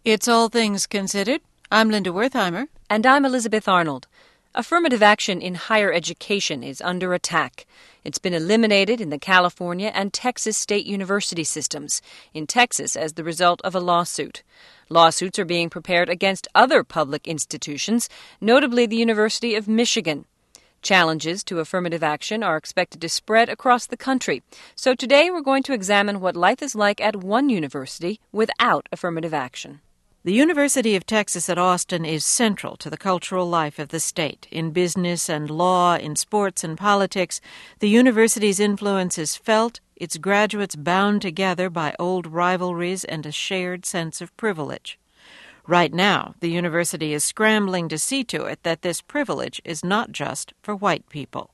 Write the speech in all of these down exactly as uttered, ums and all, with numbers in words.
It's All Things Considered. I'm Linda Wertheimer. And I'm Elizabeth Arnold. Affirmative action in higher education is under attack. It's been eliminated in the California and Texas state university systems, in Texas as the result of a lawsuit. Lawsuits are being prepared against other public institutions, notably the University of Michigan. Challenges to affirmative action are expected to spread across the country. So today we're going to examine what life is like at one university without affirmative action. The University of Texas at Austin is central to the cultural life of the state. In business and law, in sports and politics, the university's influence is felt, its graduates bound together by old rivalries and a shared sense of privilege. Right now, the university is scrambling to see to it that this privilege is not just for white people.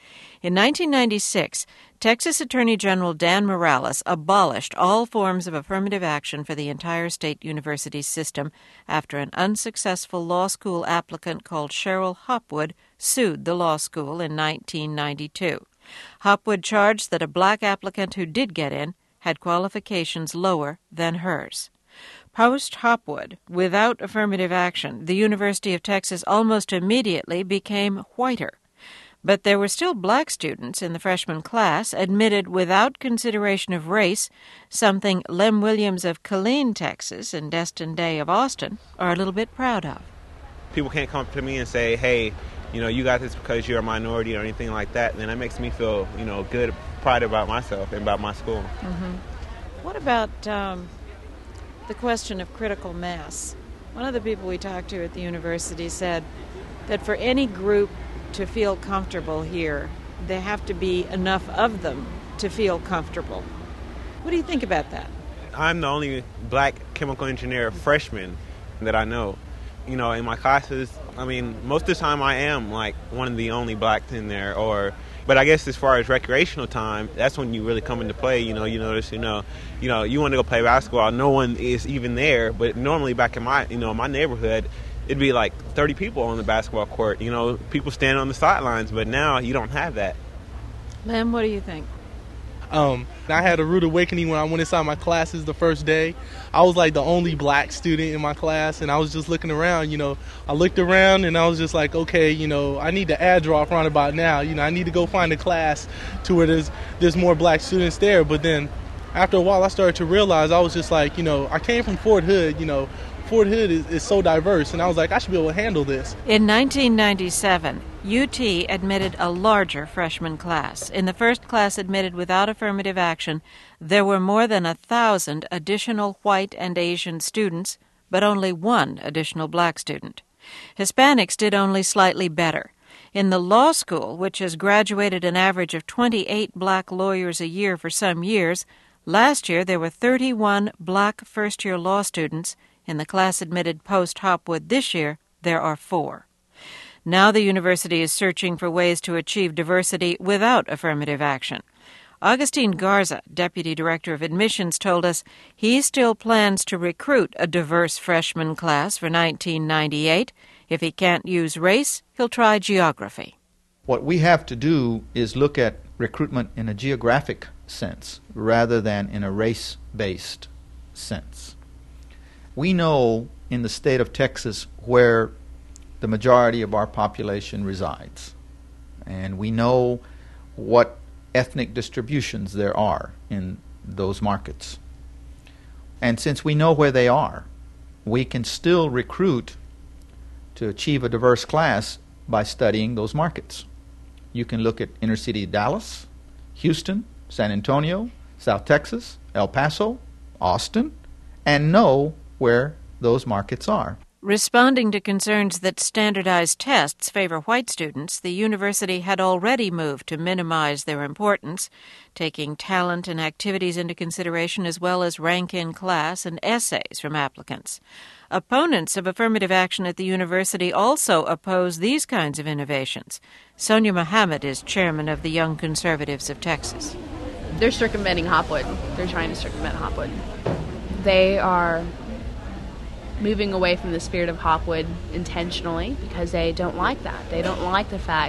In nineteen ninety-six, Texas Attorney General Dan Morales abolished all forms of affirmative action for the entire state university system after an unsuccessful law school applicant called Cheryl Hopwood sued the law school in nineteen ninety-two. Hopwood charged that a black applicant who did get in had qualifications lower than hers. Post-Hopwood, without affirmative action, the University of Texas almost immediately became whiter. But there were still black students in the freshman class admitted without consideration of race, something Lem Williams of Killeen, Texas, and Destin Day of Austin are a little bit proud of. People can't come to me and say, hey, you know, you got this because you're a minority or anything like that. Then that makes me feel, you know, good, pride about myself and about my school. Mm-hmm. What about um, the question of critical mass? One of the people we talked to at the university said that for any group to feel comfortable here, there have to be enough of them to feel comfortable. What do you think about that? I'm the only black chemical engineer freshman that I know. You know, in my classes, I mean, most of the time I am like one of the only blacks in there. Or, but I guess as far as recreational time, that's when you really come into play. You know, you notice, you know, you know, you want to go play basketball, no one is even there. But normally back in my, you know, my neighborhood, it'd be like thirty people on the basketball court, you know, people standing on the sidelines, but now you don't have that. Lem, what do you think? Um, I had a rude awakening when I went inside my classes the first day. I was like the only black student in my class, and I was just looking around, you know. I looked around, and I was just like, okay, you know, I need to ad drop right about now. You know, I need to go find a class to where there's, there's more black students there. But then after a while, I started to realize I was just like, you know, I came from Fort Hood, you know, Fort Hood is, is so diverse, and I was like, I should be able to handle this. In nineteen ninety-seven, U T admitted a larger freshman class. In the first class admitted without affirmative action, there were more than a thousand additional white and Asian students, but only one additional black student. Hispanics did only slightly better. In the law school, which has graduated an average of twenty-eight black lawyers a year for some years, last year there were thirty-one black first-year law students. In the class admitted post-Hopwood this year, there are four. Now the university is searching for ways to achieve diversity without affirmative action. Augustine Garza, Deputy Director of Admissions, told us he still plans to recruit a diverse freshman class for nineteen ninety-eight. If he can't use race, he'll try geography. What we have to do is look at recruitment in a geographic sense rather than in a race-based sense. We know in the state of Texas where the majority of our population resides, and we know what ethnic distributions there are in those markets. And since we know where they are, we can still recruit to achieve a diverse class by studying those markets. You can look at inner city Dallas, Houston, San Antonio, South Texas, El Paso, Austin, and know where those markets are. Responding to concerns that standardized tests favor white students, the university had already moved to minimize their importance, taking talent and activities into consideration as well as rank-in class and essays from applicants. Opponents of affirmative action at the university also oppose these kinds of innovations. Sonia Mohammed is chairman of the Young Conservatives of Texas. They're circumventing Hopwood. They're trying to circumvent Hopwood. They are moving away from the spirit of Hopwood intentionally because they don't like that. They don't like the fact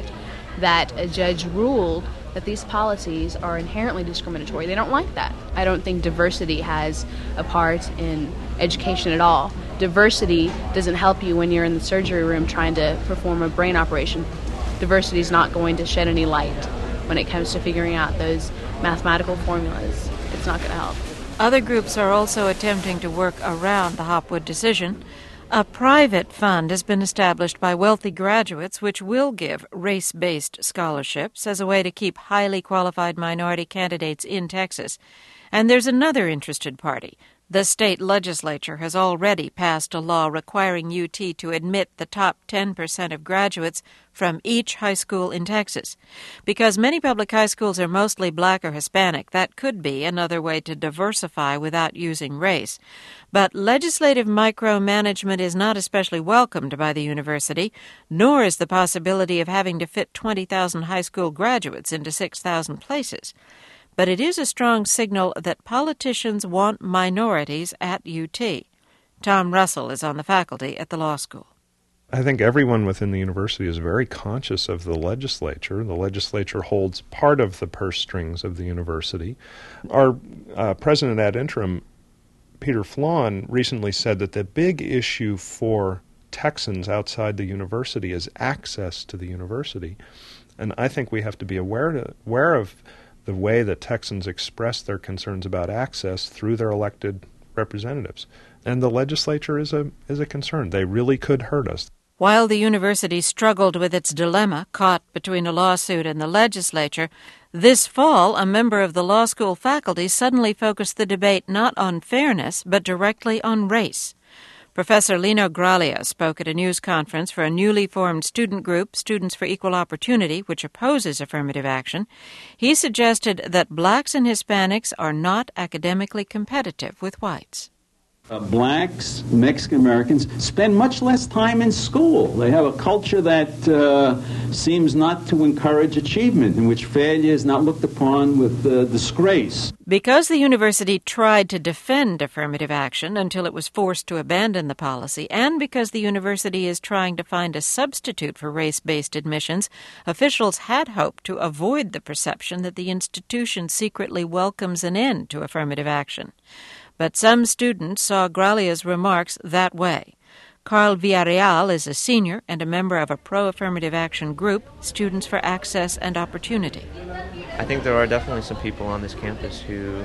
that a judge ruled that these policies are inherently discriminatory. They don't like that. I don't think diversity has a part in education at all. Diversity doesn't help you when you're in the surgery room trying to perform a brain operation. Diversity is not going to shed any light when it comes to figuring out those mathematical formulas. It's not going to help. Other groups are also attempting to work around the Hopwood decision. A private fund has been established by wealthy graduates which will give race-based scholarships as a way to keep highly qualified minority candidates in Texas. And there's another interested party. The state legislature has already passed a law requiring U T to admit the top ten percent of graduates from each high school in Texas. Because many public high schools are mostly black or Hispanic, that could be another way to diversify without using race. But legislative micromanagement is not especially welcomed by the university, nor is the possibility of having to fit twenty thousand high school graduates into six thousand places. But it is a strong signal that politicians want minorities at U T. Tom Russell is on the faculty at the law school. I think everyone within the university is very conscious of the legislature. The legislature holds part of the purse strings of the university. Our uh, president ad interim, Peter Flawn, recently said that the big issue for Texans outside the university is access to the university. And I think we have to be aware, to, aware of the way that Texans express their concerns about access through their elected representatives. And the legislature is a is a concern. They really could hurt us. While the university struggled with its dilemma, caught between a lawsuit and the legislature, this fall a member of the law school faculty suddenly focused the debate not on fairness, but directly on race. Professor Lino Graglia spoke at a news conference for a newly formed student group, Students for Equal Opportunity, which opposes affirmative action. He suggested that blacks and Hispanics are not academically competitive with whites. Uh, blacks, Mexican Americans spend much less time in school. They have a culture that uh, seems not to encourage achievement, in which failure is not looked upon with uh, disgrace. Because the university tried to defend affirmative action until it was forced to abandon the policy, and because the university is trying to find a substitute for race-based admissions, officials had hoped to avoid the perception that the institution secretly welcomes an end to affirmative action. But some students saw Graglia's remarks that way. Carl Villarreal is a senior and a member of a pro-affirmative action group, Students for Access and Opportunity. I think there are definitely some people on this campus who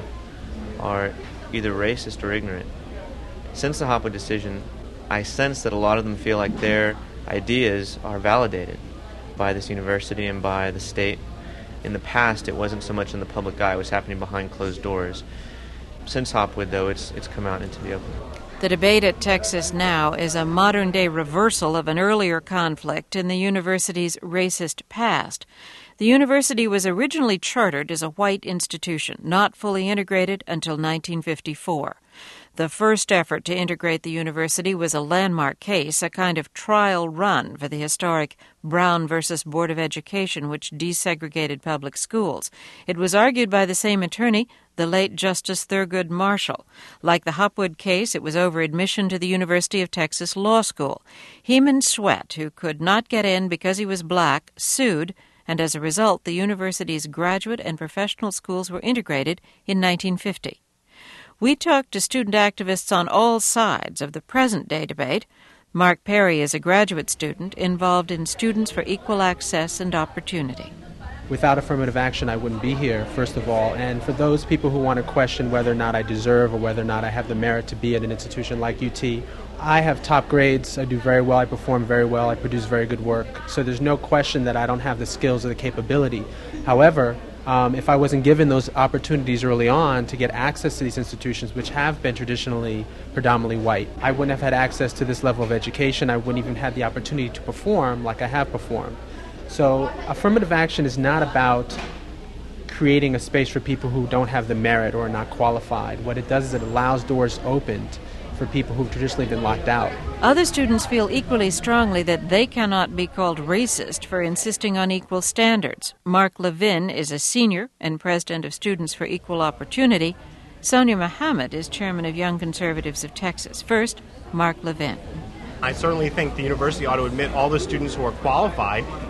are either racist or ignorant. Since the Hopwood decision, I sense that a lot of them feel like their ideas are validated by this university and by the state. In the past, it wasn't so much in the public eye. It was happening behind closed doors. Since Hopwood, though, it's it's come out into the open. The debate at Texas Now is a modern-day reversal of an earlier conflict in the university's racist past. The university was originally chartered as a white institution, not fully integrated until nineteen fifty-four. The first effort to integrate the university was a landmark case, a kind of trial run for the historic Brown versus Board of Education, which desegregated public schools. It was argued by the same attorney, the late Justice Thurgood Marshall. Like the Hopwood case, it was over admission to the University of Texas Law School. Heman Sweat, who could not get in because he was black, sued, and as a result, the university's graduate and professional schools were integrated in nineteen fifty. We talked to student activists on all sides of the present-day debate. Mark Perry is a graduate student involved in Students for Equal Access and Opportunity. Without affirmative action, I wouldn't be here, first of all. And for those people who want to question whether or not I deserve or whether or not I have the merit to be at an institution like U T, I have top grades, I do very well, I perform very well, I produce very good work. So there's no question that I don't have the skills or the capability. However, Um, if I wasn't given those opportunities early on to get access to these institutions, which have been traditionally predominantly white, I wouldn't have had access to this level of education. I wouldn't even have the opportunity to perform like I have performed. So affirmative action is not about creating a space for people who don't have the merit or are not qualified. What it does is it allows doors opened for people who've traditionally been locked out. Other students feel equally strongly that they cannot be called racist for insisting on equal standards. Mark Levin is a senior and president of Students for Equal Opportunity. Sonia Muhammad is chairman of Young Conservatives of Texas. First, Mark Levin. I certainly think the university ought to admit all the students who are qualified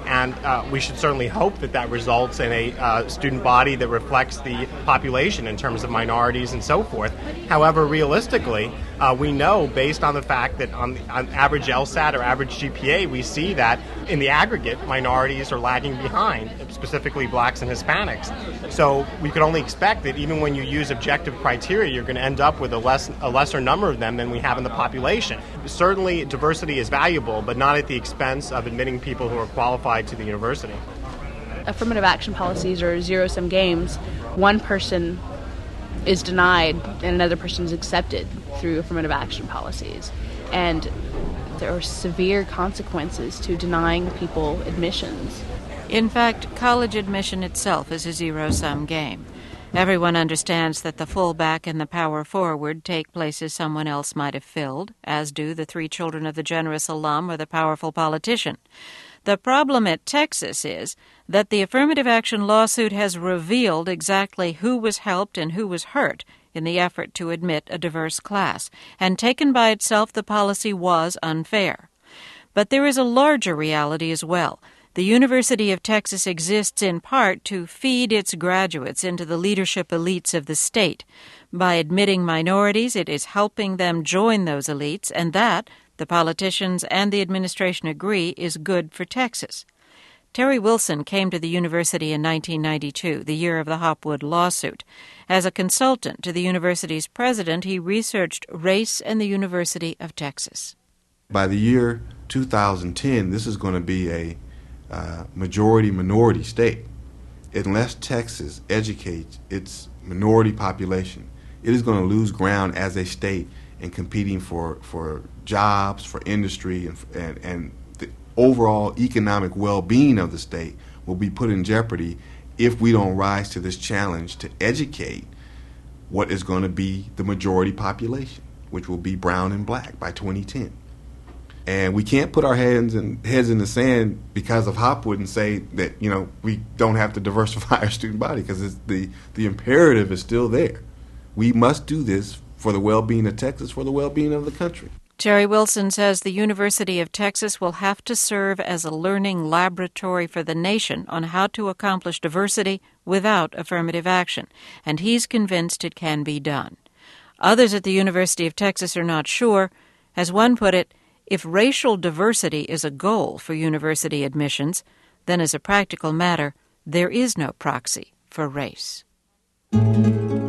And uh, we should certainly hope that that results in a uh, student body that reflects the population in terms of minorities and so forth. However, realistically, uh, we know based on the fact that on, on average LSAT or average G P A, we see that in the aggregate, minorities are lagging behind, specifically blacks and Hispanics. So we could only expect that even when you use objective criteria, you're going to end up with a, less, a lesser number of them than we have in the population. Certainly, diversity is valuable, but not at the expense of admitting people who are qualified to the university. Affirmative action policies are zero-sum games. One person is denied and another person is accepted through affirmative action policies. And there are severe consequences to denying people admissions. In fact, college admission itself is a zero-sum game. Everyone understands that the fullback and the power forward take places someone else might have filled, as do the three children of the generous alum or the powerful politician. The problem at Texas is that the affirmative action lawsuit has revealed exactly who was helped and who was hurt in the effort to admit a diverse class, and taken by itself the policy was unfair. But there is a larger reality as well. The University of Texas exists in part to feed its graduates into the leadership elites of the state. By admitting minorities, it is helping them join those elites, and that, the politicians and the administration agree, is good for Texas. Terry Wilson came to the university in nineteen ninety-two, the year of the Hopwood lawsuit. As a consultant to the university's president, he researched race and the University of Texas. By the year two thousand ten, this is going to be a uh, majority-minority state. Unless Texas educates its minority population, it is going to lose ground as a state in competing for, for jobs, for industry, and, and, and the overall economic well-being of the state will be put in jeopardy if we don't rise to this challenge to educate what is going to be the majority population, which will be brown and black by twenty ten. And we can't put our heads in, heads in the sand because of Hopwood and say that, you know, we don't have to diversify our student body, because the, the imperative is still there. We must do this for the well-being of Texas, for the well-being of the country. Terry Wilson says the University of Texas will have to serve as a learning laboratory for the nation on how to accomplish diversity without affirmative action, and he's convinced it can be done. Others at the University of Texas are not sure. As one put it, if racial diversity is a goal for university admissions, then as a practical matter, there is no proxy for race.